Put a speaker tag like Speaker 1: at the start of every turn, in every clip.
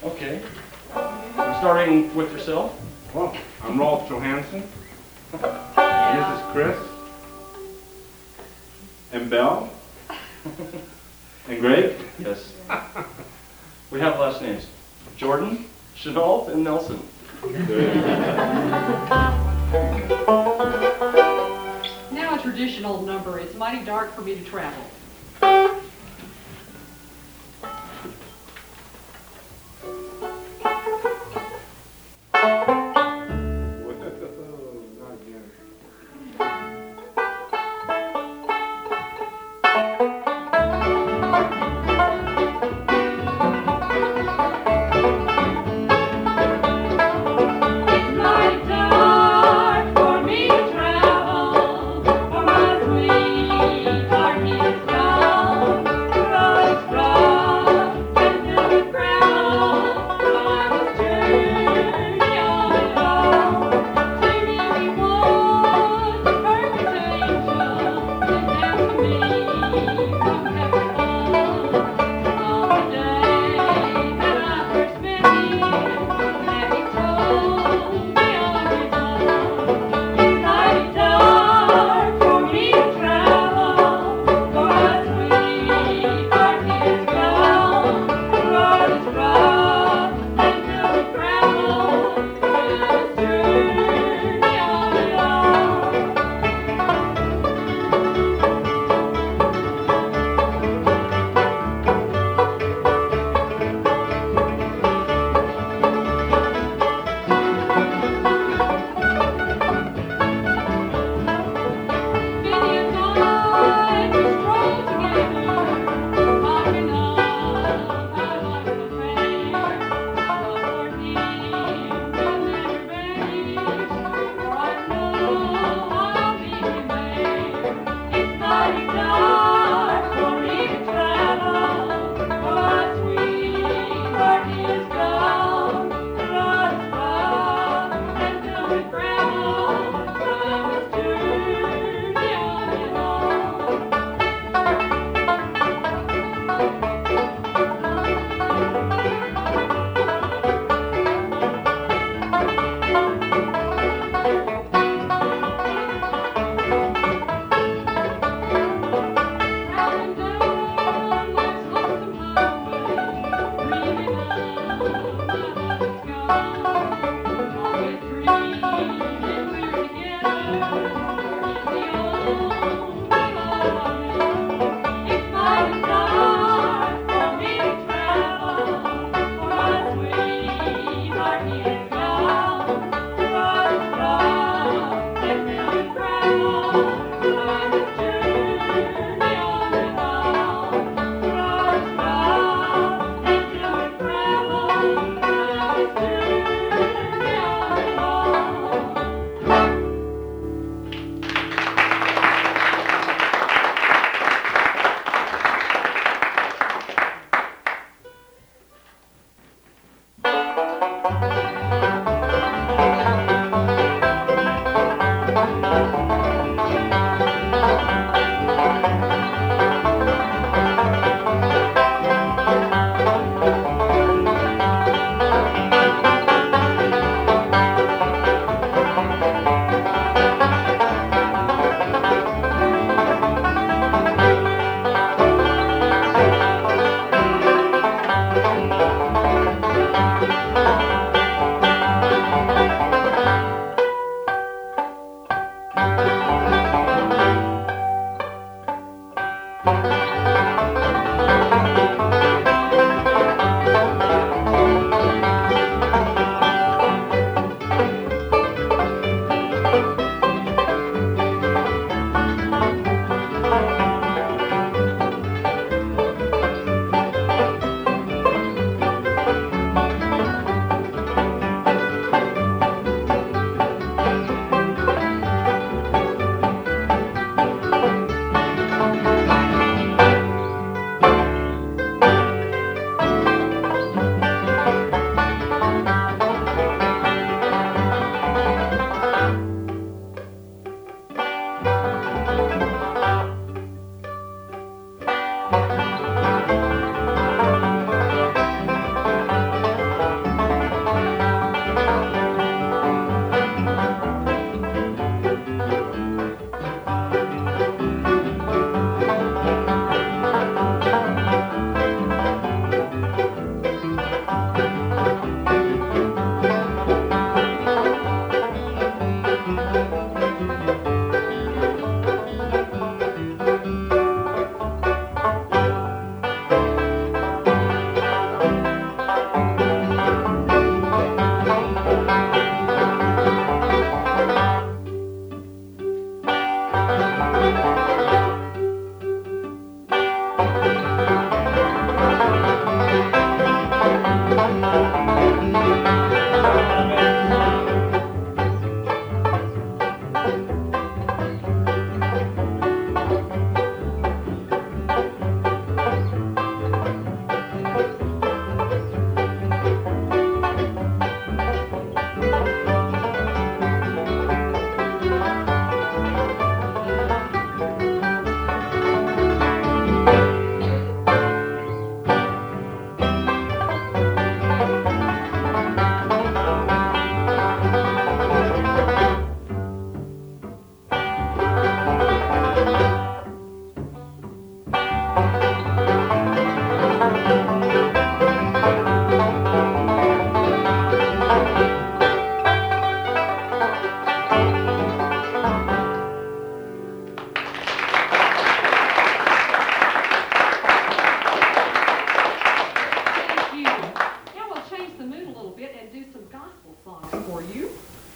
Speaker 1: Okay. Starting with yourself.
Speaker 2: Well, I'm Rolf Johansson. This is Chris. And Belle. And Greg.
Speaker 1: Yes. We have last names. Jordan, Chenault, and Nelson.
Speaker 3: Now a traditional number. It's mighty dark for me to travel.
Speaker 2: Not again.
Speaker 3: It's mighty dark for me to travel, for my sweetheart is gone.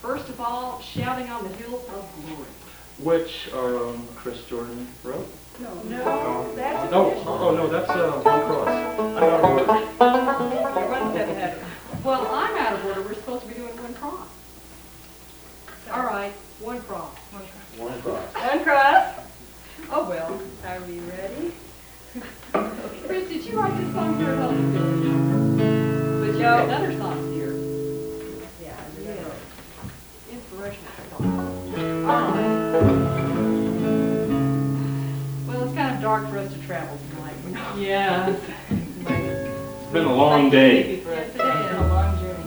Speaker 3: First of all, shouting on the hills of glory.
Speaker 1: Which Chris Jordan wrote.
Speaker 3: No,
Speaker 4: That's
Speaker 1: No, that's One Cross. I'm out of order.
Speaker 4: You're one step ahead.
Speaker 3: well, I'm out of order. We're supposed to be doing one cross. All right, one cross.
Speaker 1: One Cross.
Speaker 4: One cross.
Speaker 3: Oh, well.
Speaker 4: Are we ready?
Speaker 3: Chris, did you write this song for Helen? But you got another song here.
Speaker 4: Yeah.
Speaker 3: Inspirational song. All right. Well, it's kind of dark for us to travel tonight. You know?
Speaker 4: Yes.
Speaker 1: It's been a long day.
Speaker 4: Yes, it is. A long journey.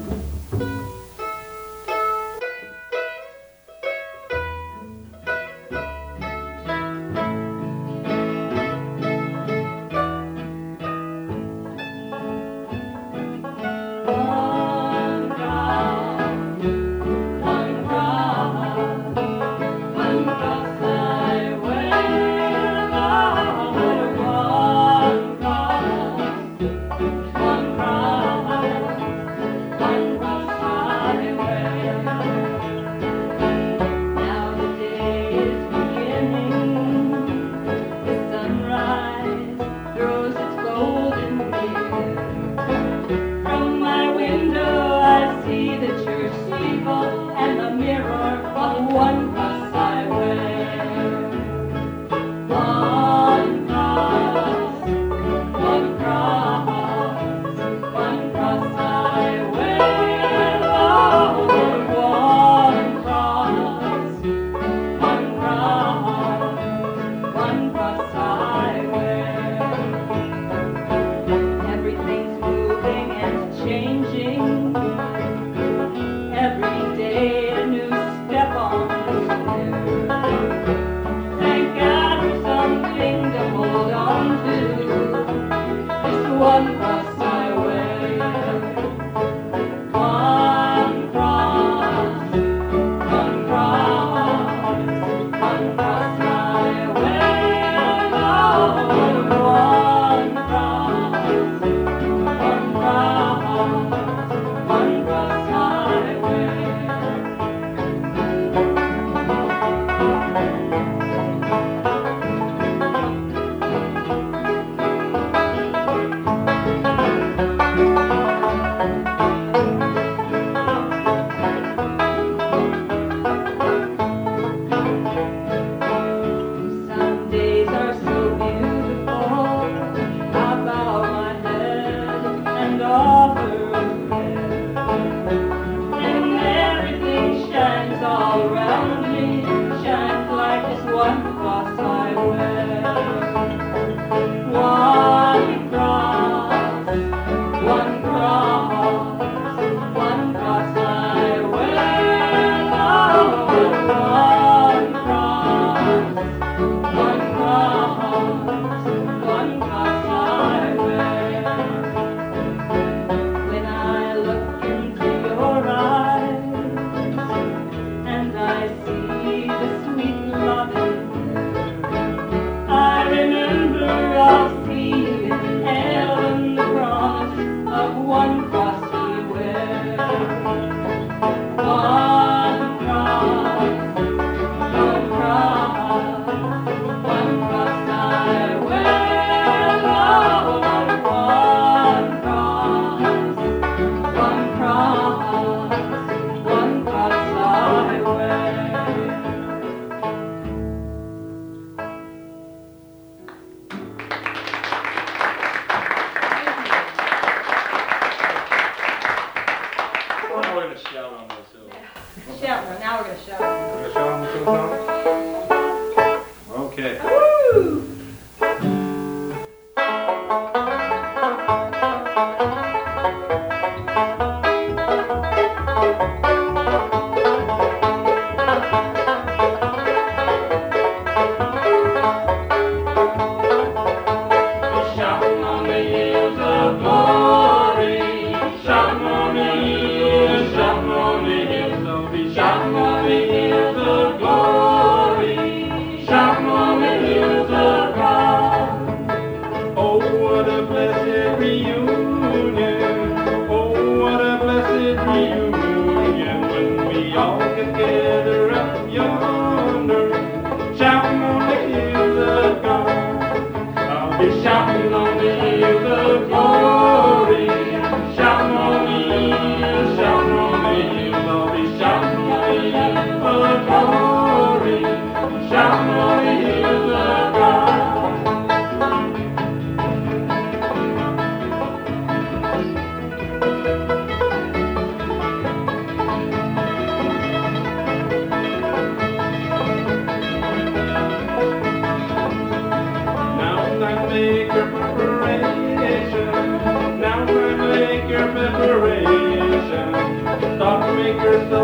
Speaker 2: Reunion. Oh, what a blessed reunion.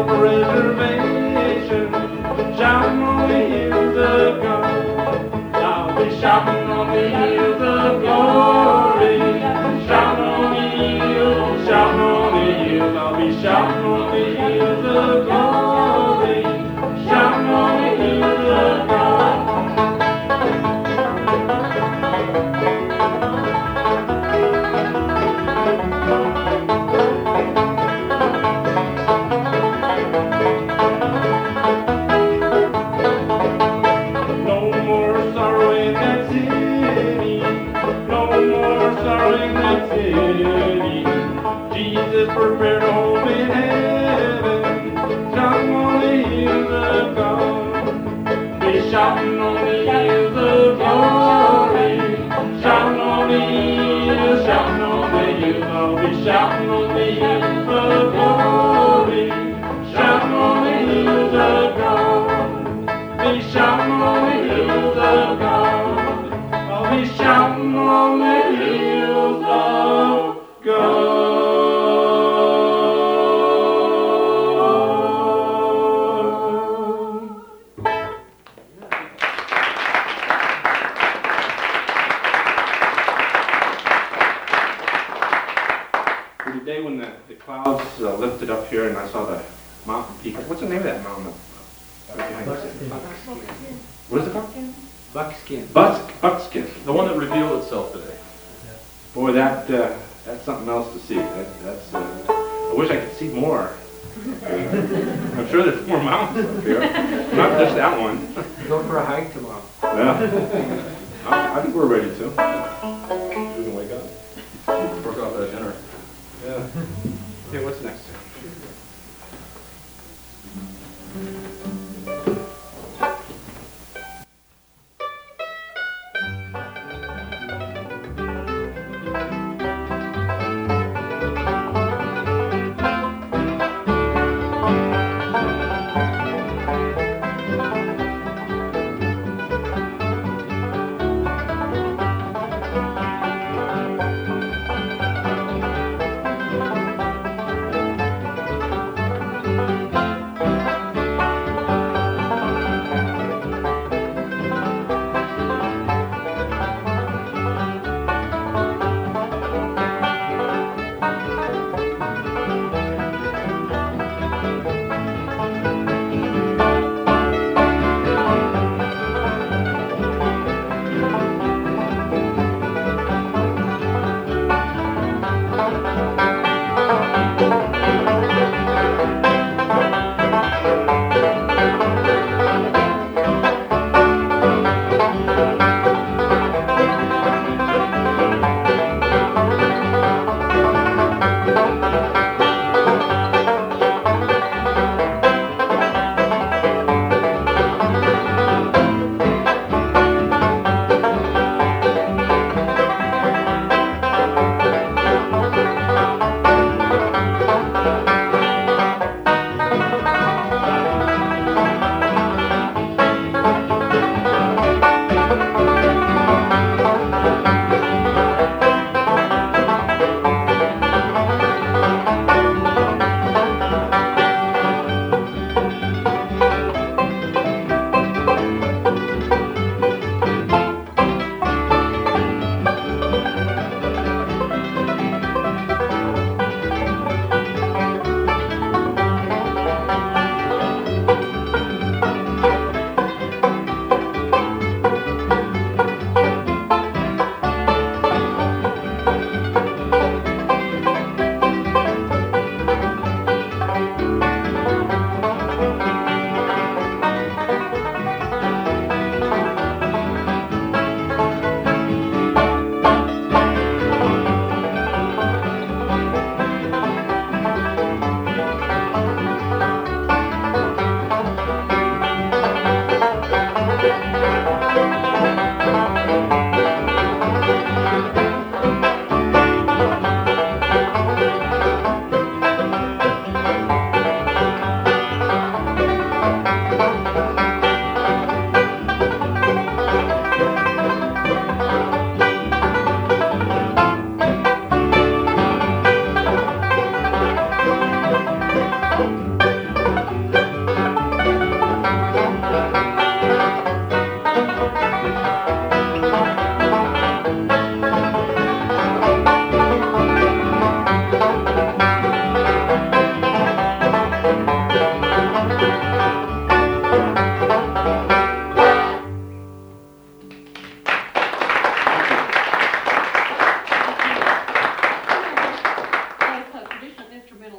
Speaker 2: of reservation, shouting on the hills of God. I'll be shouting on the hills of glory, shouting on the hills, shouting on the hills. I'll be shouting on the hills of glory, shouting on the hills of God. No more sorrow in that city, no more sorrow in that city. Jesus prepared a home in heaven, shouting on the hills of God. Be shouting on the hills of glory, shouting on the hills, shouting on the hills. I'll be shouting on the hills of glory, shouting on the hills of God. Be shouting on the hills of God. I'll be shouting on the hills of God. The day when the clouds lifted up here and I saw the mountain peak. What's the name of that mountain? What is it called?
Speaker 5: Buckskin.
Speaker 2: Buckskin.
Speaker 1: The one that revealed itself today.
Speaker 2: Boy, that's something else to see. That's I wish I could see more. I'm sure there's more mountains up here. Not just that one.
Speaker 5: Go for a hike tomorrow.
Speaker 2: Yeah. I think we're ready to. We can wake up.
Speaker 1: Work off that dinner.
Speaker 2: Yeah. Okay, what's next?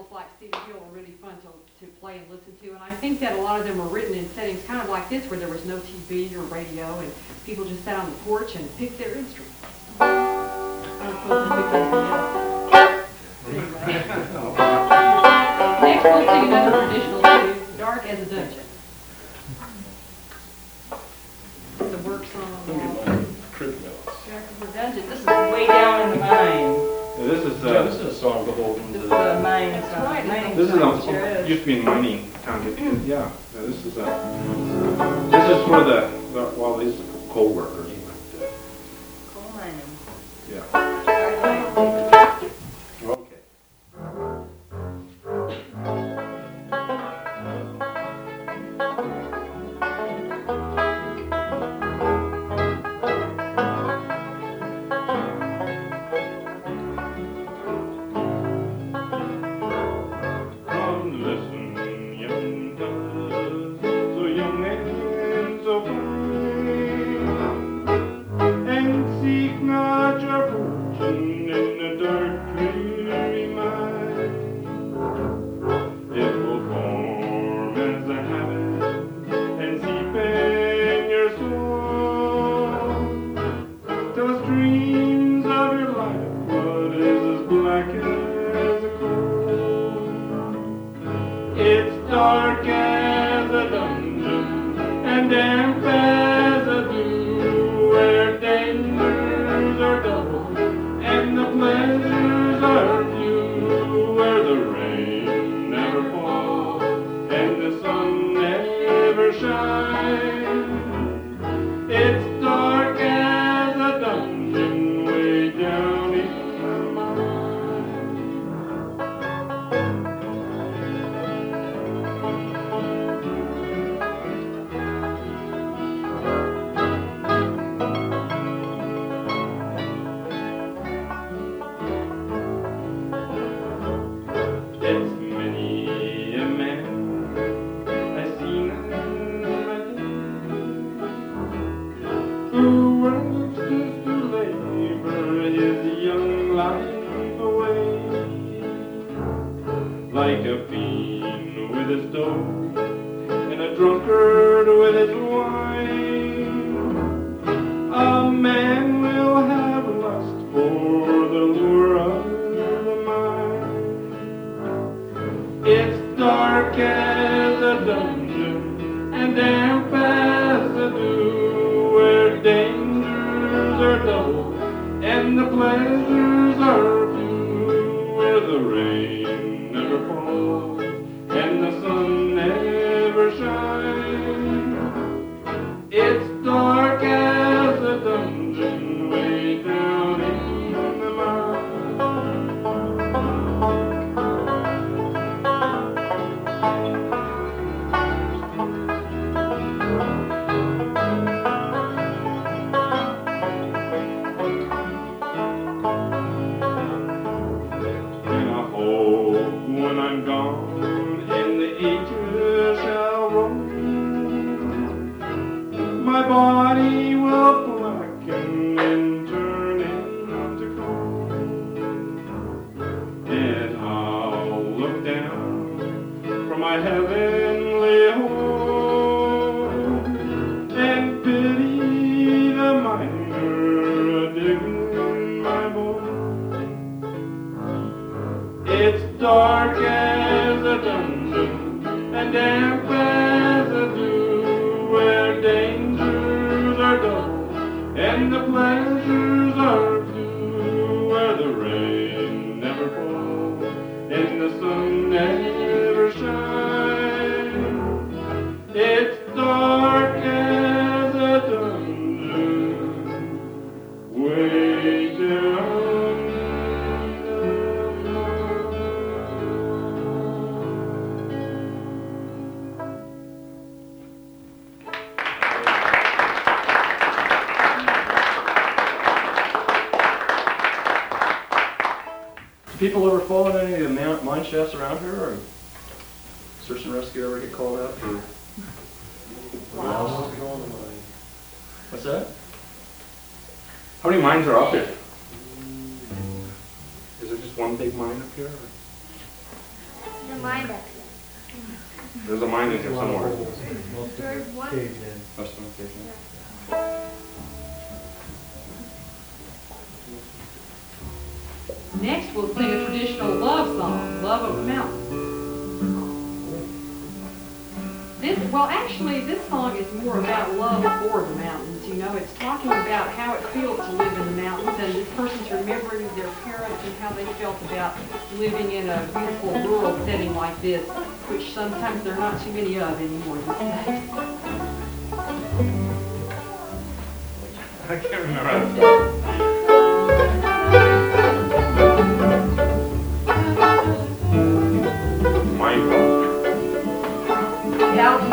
Speaker 3: devotionals like Stephen Hill are really fun to play and listen to. And I think that a lot of them were written in settings kind of like this, where there was no TV or radio, and people just sat on the porch and picked their instruments. I was supposed to pick anything else. Anyway. Next, we'll sing another traditional tune, Dark as a Dungeon. The work song.
Speaker 1: Look at my crib notes.
Speaker 4: Dark as a dungeon. This is way down in the mine.
Speaker 2: Yeah, this is,
Speaker 1: Yeah, this is a song beholden
Speaker 4: This
Speaker 1: to
Speaker 4: is
Speaker 1: the...
Speaker 4: a mine
Speaker 3: That's
Speaker 4: song.
Speaker 3: right.
Speaker 4: Mining
Speaker 2: this is
Speaker 4: song, sure is.
Speaker 2: used to be in mining town. Yeah, this is for the well, these are coal workers. But,
Speaker 4: Coal mining.
Speaker 2: yeah.
Speaker 1: Okay.
Speaker 2: Come listen, young fellas, so young and so fine, and seek not your fortune in the dark, dreary mine. It will form as a habit and seep in your soul, till the streams of your life blood is as black as a coal. It's dark as a dungeon and damp as a dew, where dangers are double and the pleasures are few, where the rain never falls and the sun never shines. It's dark as a dungeon way down in my mind. It's many a man I've seen in my day, who works just to labor his young life away, like a fiend with his dough and a drunkard with his wine. A man will have lust for the lure of the mind. It's dark as a dungeon and damp as a dew, where dangers are double and the pleasures are few, where the rain never falls and the sun never shines. It's dark as a dungeon way down in the mine. And I hope when I'm gone and the ages shall roll, my body will blacken and turn into coal, and I'll look down from my heavenly home and pity the miner digging my bone. It's dark as a dungeon and damp as a dew, where dangers are double and the pleasures are few, where the rain never falls and the sun never shines. It's dark as a dungeon way down.
Speaker 1: Do people ever fall in any of the mine shafts around here, or search and rescue ever get called out for? What's that?
Speaker 2: How many mines are up here? Is there just one big mine up here? Or?
Speaker 6: mind up
Speaker 2: There's a mind in here somewhere.
Speaker 6: here. There's one.
Speaker 2: That's one page,
Speaker 3: Next, we'll sing a traditional love song, Love of the Mountain. Actually, this song is more about love for the mountains. You know, it's talking about how it feels to live in the mountains, and this person's remembering their parents and how they felt about living in a beautiful rural setting like this, which sometimes there are not too many of anymore these days.
Speaker 2: I can't remember how to Mindful.
Speaker 3: Yeah.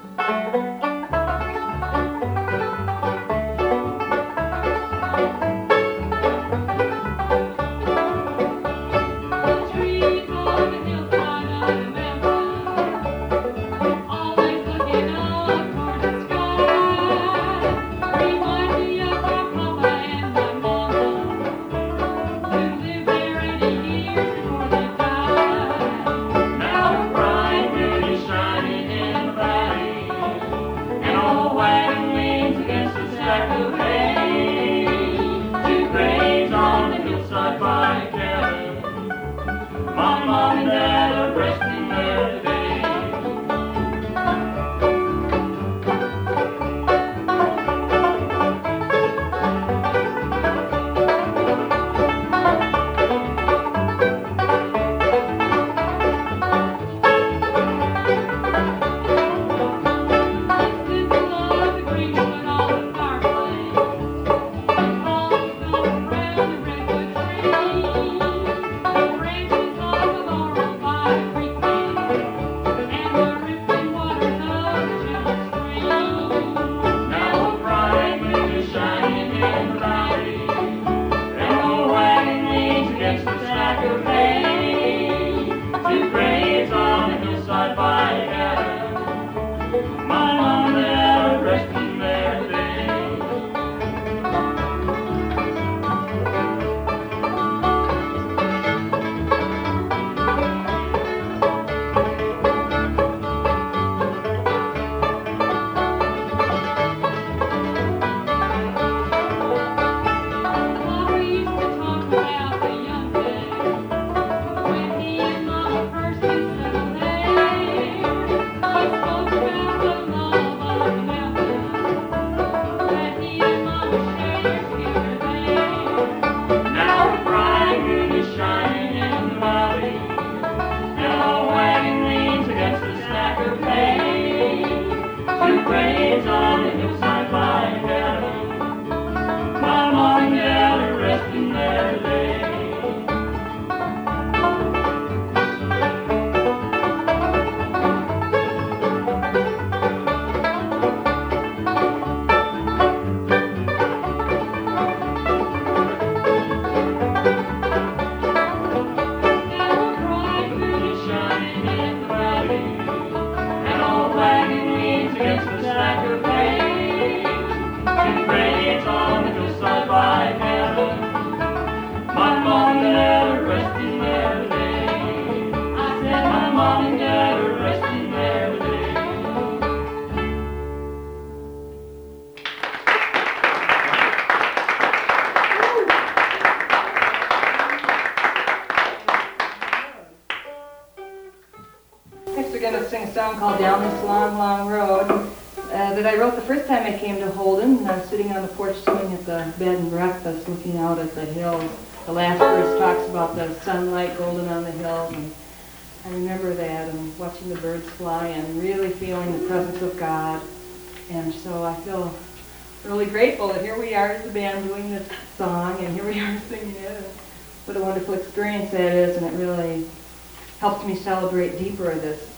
Speaker 4: Next we're going to sing a song called Down This Long, Long Road that I wrote the first time I came to Holden. I was sitting on the porch sitting at the bed and breakfast looking out at the hills. The last verse talks about the sunlight golden on the hills, and I remember that and watching the birds fly and really feeling the presence of God. And so I feel really grateful that here we are as a band doing this song, and here we are singing it. And what a wonderful experience that is, and it really helps me celebrate deeper this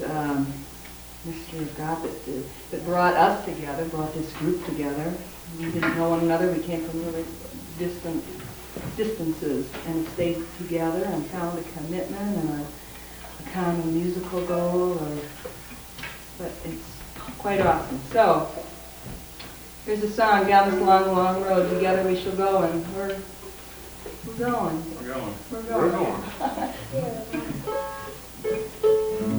Speaker 4: mystery of God that brought us together, brought this group together. We didn't know one another. We came from really distant distances and stayed together and found a commitment and a common musical goal. But it's quite awesome. So here's a song, Down This Long, Long Road, Together We Shall Go, and we're going.
Speaker 2: We're going.
Speaker 4: We're going.
Speaker 2: We're going.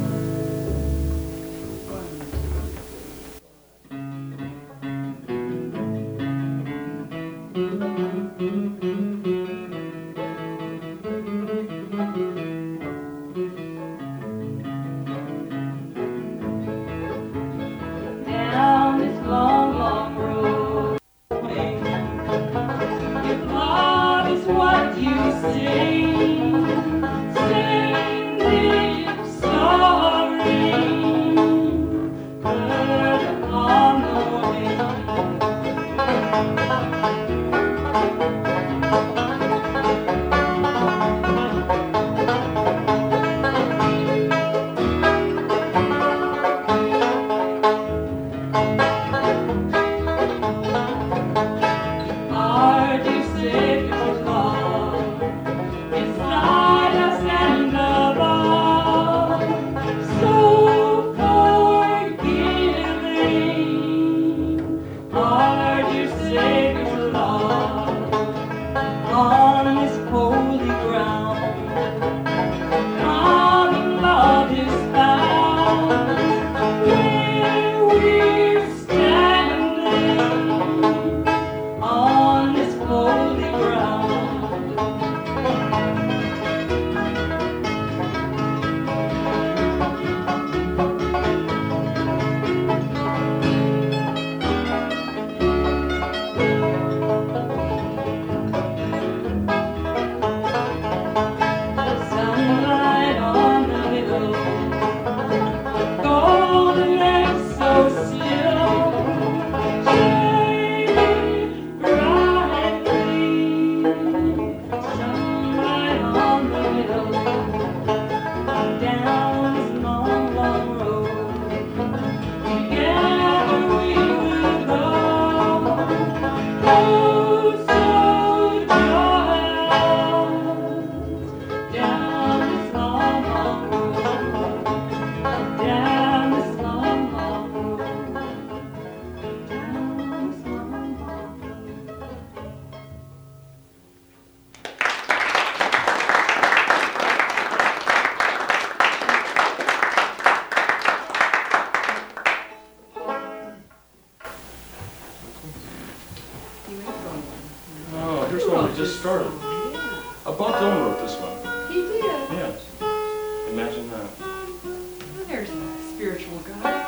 Speaker 3: there's a spiritual guy.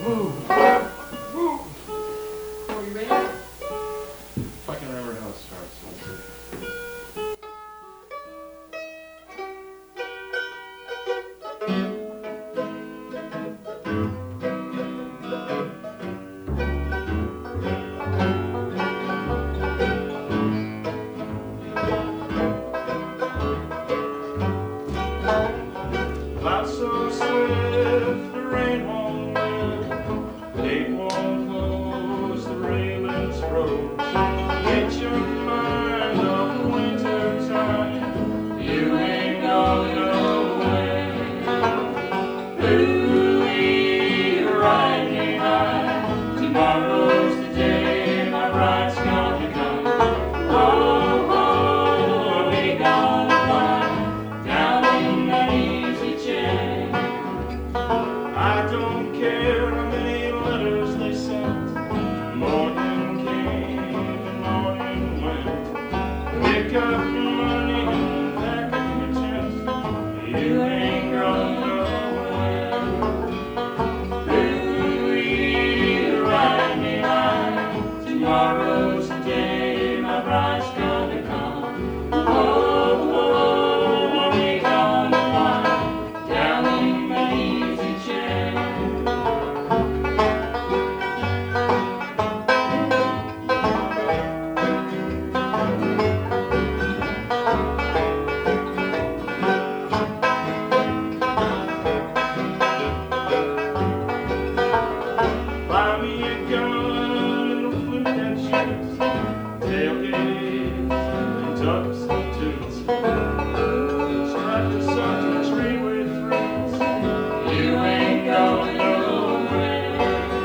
Speaker 3: Are you ready?
Speaker 1: If I can remember how it starts, let's see.
Speaker 2: Clouds so swift, the rain won't melt, day won't close, the ravens grow. Get your mind off the winter time, you ain't going nowhere. Ooh-wee, ride me high, tomorrow's the day my bride's gonna come. Oh, oh, we gonna fly down in that easy chair. I don't care how many letters they sent, morning came and morning went. Pick up your money and pack up your tent, you ain't going nowhere. Ooh-wee, ride me high, tomorrow's the day my bride's gonna come. Oh, oh, we gonna fly down in that easy chair. Buy me a gun and a flute and shoes, tailgates and substitutes. Strike the sun to a tree with roots, you ain't going nowhere.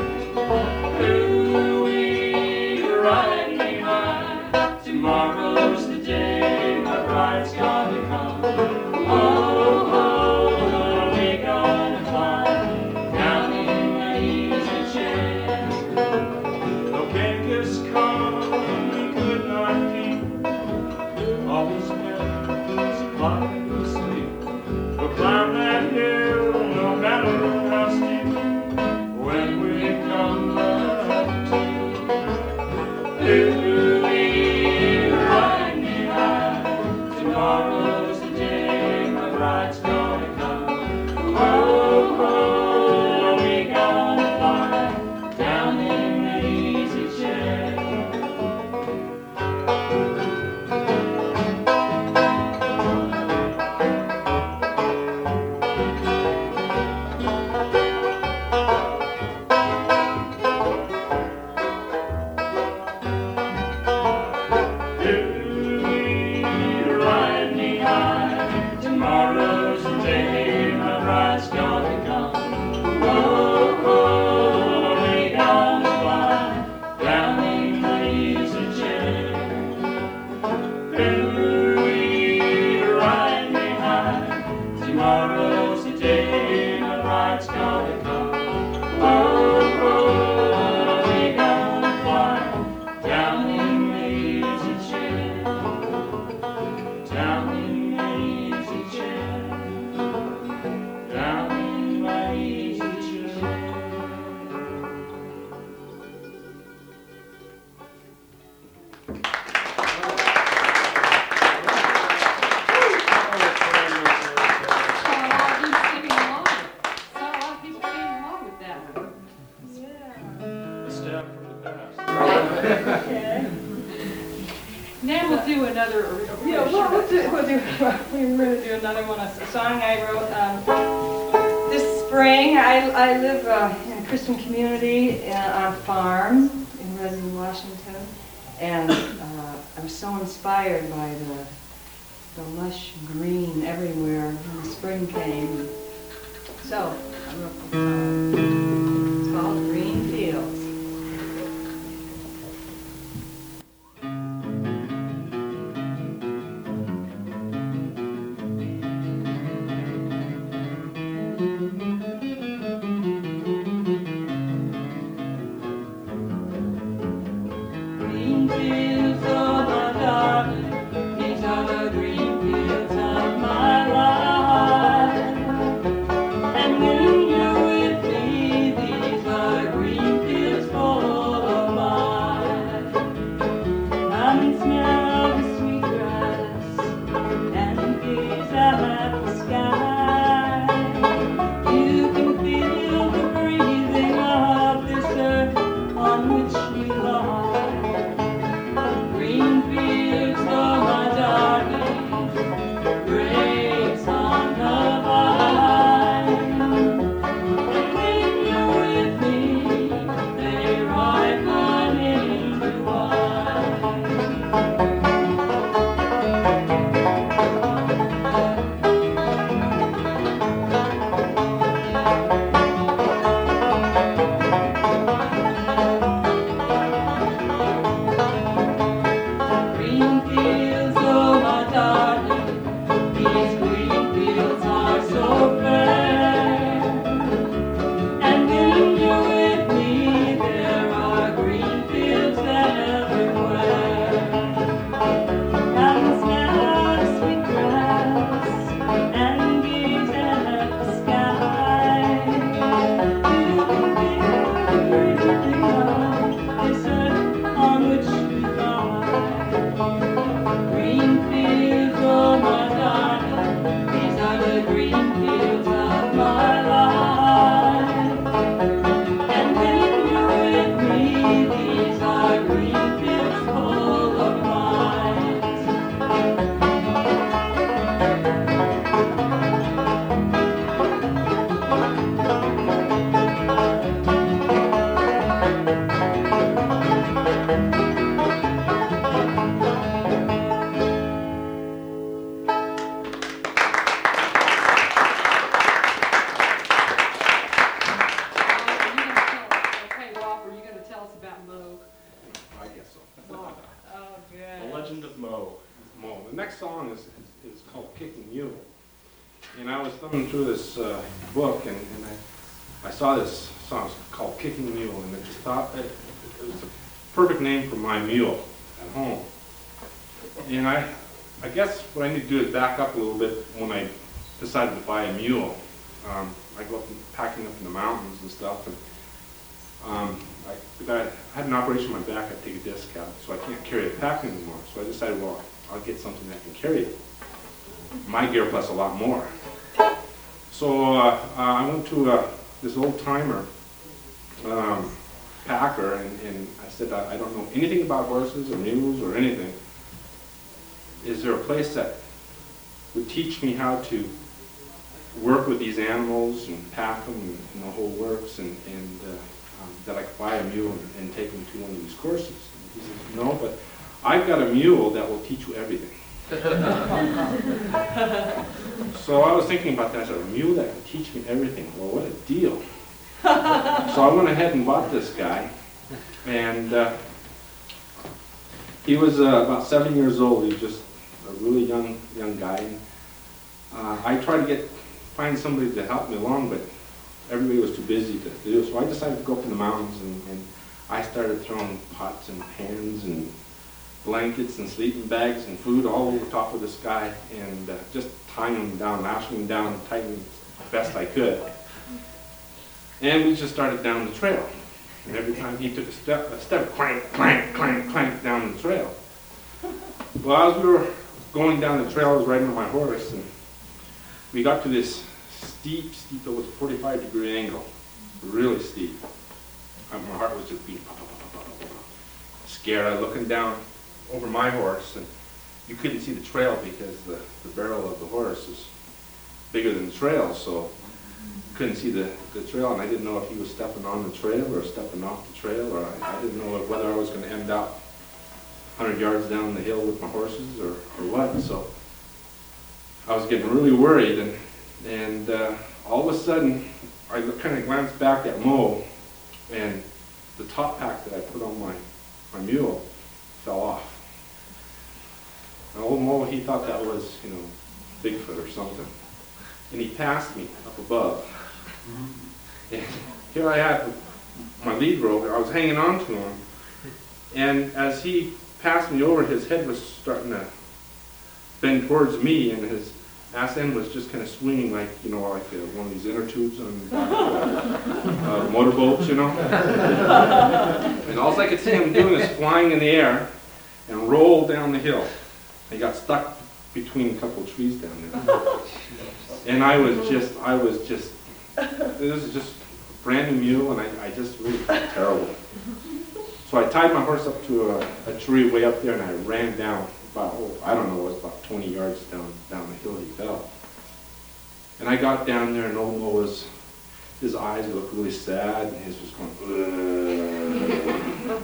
Speaker 2: Ooh-wee, ride me high, tomorrow's the day my bride's gonna come. Oh, oh, we gonna fly down in that easy chair. No Genghis Khan he could not keep all his men supplied with sleep. We'll climb that hill no matter how steep when we come back to. Ooh-wee, ride me high, tomorrow's the day my bride's gonna come. Oh, oh, we gonna fly down in that easy chair. Ooh-wee, ride me high, tomorrow's the day my bride's gonna come. Oh, oh, we gonna fly down in the easy chair. Ooh-wee, ride me high, tomorrow's the day my bride's gonna come. Oh, oh, we gonna fly down in the easy chair. Down in the easy chair. Down in my easy chair. A step from the past.
Speaker 3: Now we'll do another.
Speaker 4: Yeah, well, we're gonna do another one, a song I wrote this spring. I live in a Christian community on a farm in Reston, Washington, and I was so inspired by the lush green everywhere when the spring came. So I wrote this song. It's called Green Fields. Green fields of my darling, these are the green fields of my life. And when you
Speaker 2: and I was thumbing through this book, and I saw this song called Kicking Mule, and I just thought it was a perfect name for my mule at home. And I guess what I need to do is back up a little bit when I decided to buy a mule. I go up and packing up in the mountains and stuff, and I had an operation on my back. I take a disc out, so I can't carry the pack anymore. So I decided, well, I'll get something that can carry it. My gear plus a lot more. So I went to this old timer packer, and I said, I don't know anything about horses or mules or anything. Is there a place that would teach me how to work with these animals and pack them and the whole works, and that I could buy a mule and take them to one of these courses? And he says, no, but I've got a mule that will teach you everything. So I was thinking about that. I said, a mule that can teach me everything. Well, what a deal. So I went ahead and bought this guy, and he was about 7 years old. He was just a really young guy. And, I tried to find somebody to help me along, but everybody was too busy to do it. So I decided to go up in the mountains, and I started throwing pots and pans and blankets and sleeping bags and food all over the top of this guy, and just tying him down, lashing him down, tightening him as best I could. And we just started down the trail. And every time he took a step, clank, clank, clank, clank down the trail. Well, as we were going down the trail, I was riding on my horse, and we got to this steep, it was a 45-degree angle, really steep. My heart was just beating, scared. I was looking down over my horse, and you couldn't see the trail because the barrel of the horse is bigger than the trail, so couldn't see the trail, and I didn't know if he was stepping on the trail or stepping off the trail, or I didn't know whether I was going to end up 100 yards down the hill with my horses or what. So I was getting really worried, and all of a sudden I kind of glanced back at Mo, and the top pack that I put on my mule fell off. And old Mo, he thought that was, Bigfoot or something. And he passed me up above. And here I had my lead rope, I was hanging on to him. And as he passed me over, his head was starting to bend towards me, and his ass end was just kind of swinging like, like one of these inner tubes on the back of motorboats, And all I could see him doing is flying in the air and roll down the hill. He got stuck between a couple of trees down there. And I was just, this is just a brand new mule, and I just really felt terrible. So I tied my horse up to a tree way up there, and I ran down about, I don't know, it was about 20 yards down the hill he fell. And I got down there, and old Mo his eyes looked really sad, and his was going,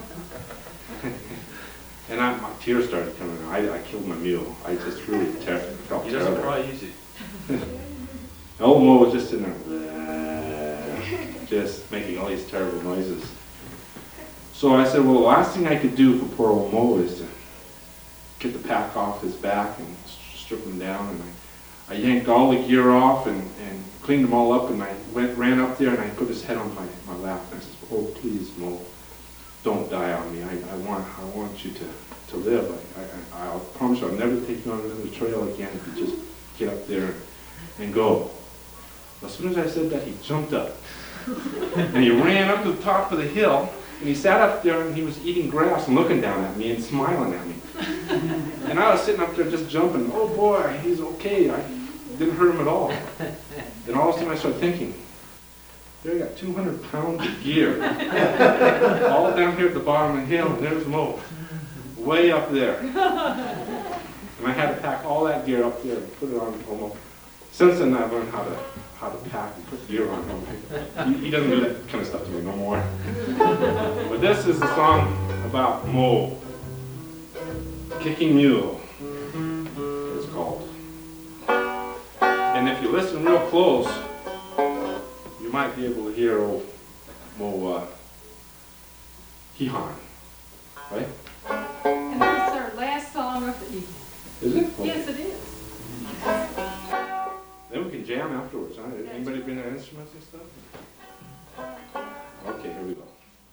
Speaker 2: and my tears started coming out. I killed my mule. I just really felt
Speaker 1: He doesn't
Speaker 2: terrible.
Speaker 1: cry easy.
Speaker 2: Old Mo was just in there, just making all these terrible noises. So I said, well, the last thing I could do for poor old Mo is to get the pack off his back and strip him down. And I yanked all the gear off and cleaned them all up, and I ran up there, and I put his head on my lap, and I said, oh, please, Mo, don't die on me. I want you to live. I'll promise you I'll never take you on another trail again if you just get up there and go. As soon as I said that, he jumped up. And he ran up to the top of the hill, and he sat up there, and he was eating grass and looking down at me and smiling at me. And I was sitting up there just jumping. Oh boy, he's okay. I didn't hurt him at all. Then all of a sudden I started thinking, there I got 200 pounds of gear. All down here at the bottom of the hill, and there's Mo, way up there. And I had to pack all that gear up there and put it on Mo. Since then I've learned how to pack and put gear on him. He doesn't do that kind of stuff to me no more. But this is a song about Mo. Kicking Mule, it's called. And if you listen real close, you might be able to hear old Mo hee-hawing, right?
Speaker 3: And this is our last song of the evening.
Speaker 2: Is it?
Speaker 3: Yes, it is.
Speaker 2: There Then we can jam afterwards, huh? Anybody bring their instruments and stuff? Okay, here we go.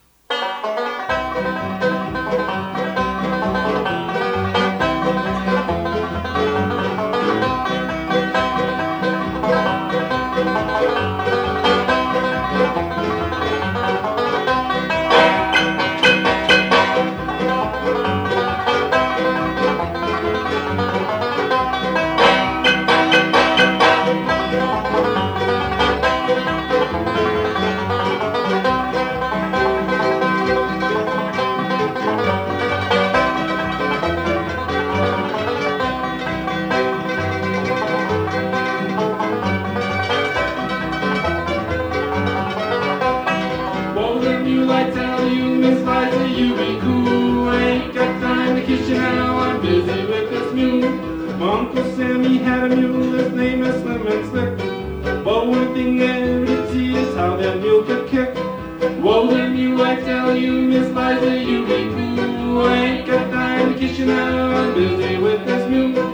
Speaker 2: Well, then you, I tell you, Miss Liza, you be cool. I ain't got time to kiss you now, I'm busy with this mule. My Uncle Sammy had a mule, his name is Slim and Slick. But one thing I never did see is how that mule could kick. Well, then you, I tell you, Miss Liza, you be cool. I ain't got time to kiss you now, I'm busy with this mule.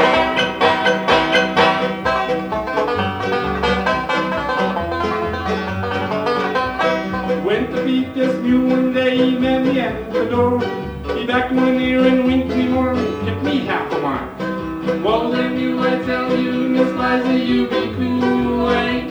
Speaker 2: Went to beat this mule one day, he met me at the door. He backed one ear and winked me more, tipped me half a mile. Well, then you, I tell you, Miss Liza, you be cool. I ain't